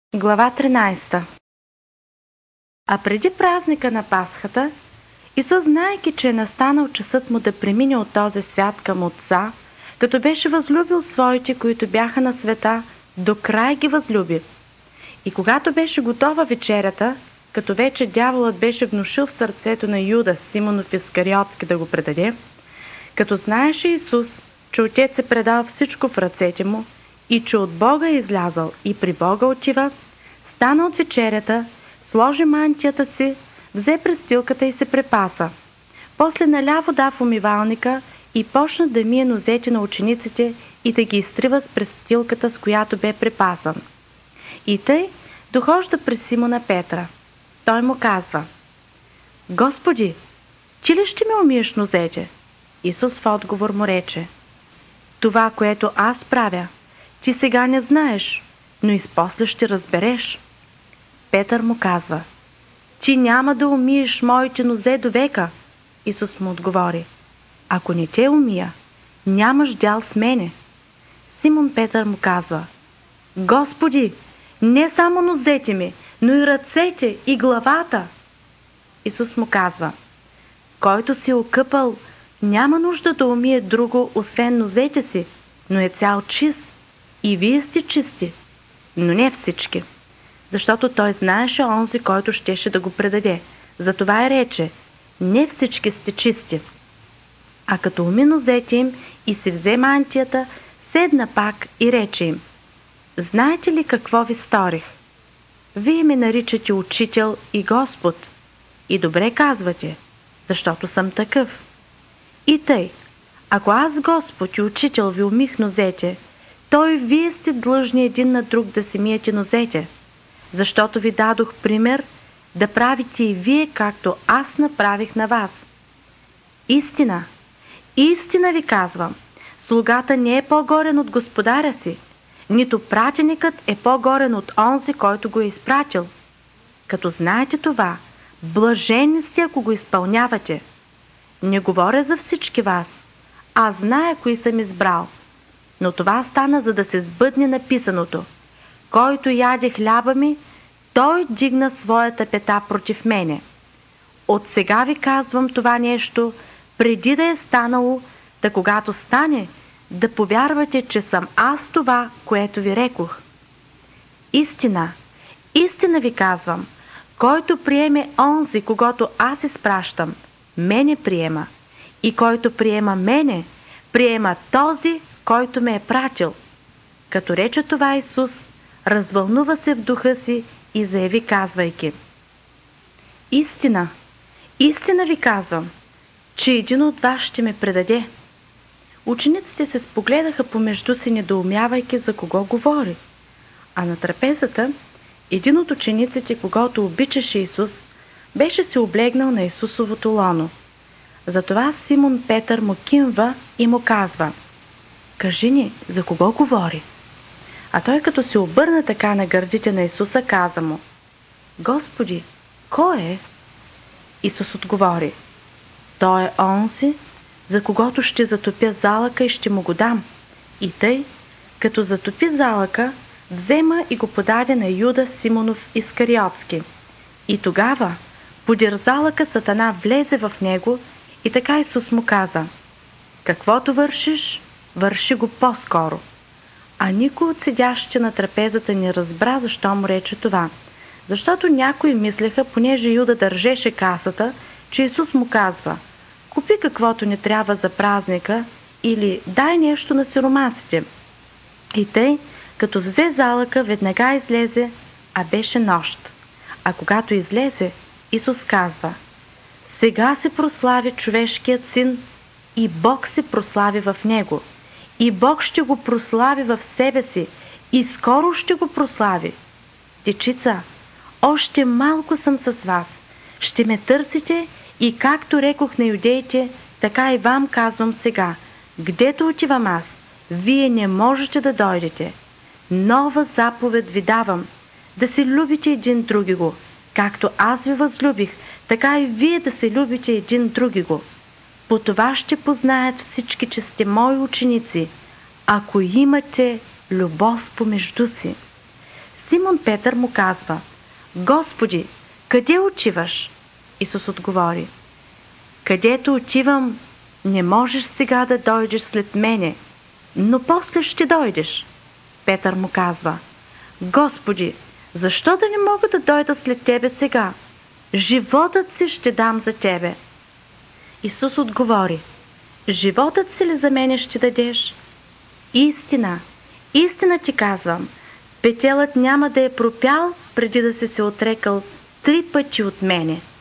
Глава 13. А преди празника на Пасхата, Исус, знаейки, че е настанал часът му да премине от този свят към Отца, като беше възлюбил своите, които бяха на света, до край ги възлюби. И когато беше готова вечерята, като вече дяволът беше внушил в сърцето на Юда, Симонов Искариотски, да го предаде, като знаеше Исус, че Отец е предал всичко в ръцете му и че от Бога е излязъл и при Бога отива, стана от вечерята, сложи мантията си, взе престилката и се препаса. После наля вода в умивалника и почна да мие нозете на учениците и да ги изтрива с престилката, с която бе препасан. И тъй дохожда при Симона Петра. Той му казва: „Господи, ти ли ще ми умиеш нозете?“ Исус в отговор му рече: „Това, което аз правя, ти сега не знаеш, но и после ще разбереш.“ Петър му казва: „Ти няма да умиеш моите нозе до века.“ Исус му отговори: „Ако не те умия, нямаш дял с мене.“ Симон Петър му казва: „Господи, не само нозете ми, но и ръцете и главата.“ Исус му казва: „Който си окъпал, няма нужда да умие друго, освен нозете си, но е цял чист. И вие сте чисти, но не всички.“ Защото той знаеше онзи, който щеше да го предаде. Затова и рече: „Не всички сте чисти.“ А като уми нозете им и си взе мантията, седна пак и рече им: „Знаете ли какво ви сторих? Вие ме наричате учител и Господ. И добре казвате, защото съм такъв. И тъй, ако аз, Господ и учител, ви умих нозете, то и вие сте длъжни един на друг да си миете нозете, защото ви дадох пример да правите и вие, както аз направих на вас. Истина, истина ви казвам, слугата не е по-горен от господаря си, нито пратеникът е по-горен от онзи, който го е изпратил. Като знаете това, блажени сте, ако го изпълнявате. Не говоря за всички вас, аз зная кои съм избрал, но това стана, за да се сбъдне написаното: „Който яде хляба ми, той дигна своята пета против мене.“ От сега ви казвам това нещо, преди да е станало, да когато стане, да повярвате, че съм аз това, което ви рекох. Истина, истина ви казвам, който приеме онзи, когото аз изпращам, мене приема, и който приема мене, приема този, който ме е пратил.“ Като рече това, Исус развълнува се в духа си и заяви, казвайки: „Истина, истина ви казвам, че един от вас ще ме предаде.“ Учениците се спогледаха помежду си, недоумявайки за кого говори. А на трапезата един от учениците, когото обичаше Исус, беше се облегнал на Исусовото лоно. Затова Симон Петър му кимва и му казва: „Кажи ни, за кого говори?“ А той, като се обърна така на гърдите на Исуса, каза му: „Господи, кой е?“ Исус отговори: „Той е онзи, за когото ще затопя залъка и ще му го дам.“ И тъй, като затопи залъка, взема и го подаде на Юда Симонов Искариотски. И тогава, подир залъка, Сатана влезе в него и така Исус му каза: „Каквото вършиш, върши го по-скоро.“ А никой от седящите на трапезата не разбра защо му рече това. Защото някои мислеха, понеже Юда държеше касата, че Исус му казва: „Купи каквото не трябва за празника“ или „дай нещо на сиромасите.“ И тъй, като взе залъка, веднага излезе, а беше нощ. А когато излезе, Исус казва: „Сега се прослави човешкият син и Бог се прослави в него. И Бог ще го прослави в себе си и скоро ще го прослави. Дечица, още малко съм с вас. Ще ме търсите и както рекох на юдеите, така и вам казвам сега: гдето отивам аз, вие не можете да дойдете. Нова заповед ви давам, да се любите един другиго. Както аз ви възлюбих, така и вие да се любите един другиго. По това ще познаят всички, че сте мои ученици, ако имате любов помежду си.“ Симон Петър му казва: Господи, къде отиваш? Исус отговори: където отивам, не можеш сега да дойдеш след мене, но после ще дойдеш. Петър му казва: Господи, защо да не мога да дойда след тебе сега? Животът си ще дам за тебе. Исус отговори: животът си ли за мене ще дадеш? Истина, истина ти казвам, петелът няма да е пропял преди да си се отрекал 3 пъти от мене.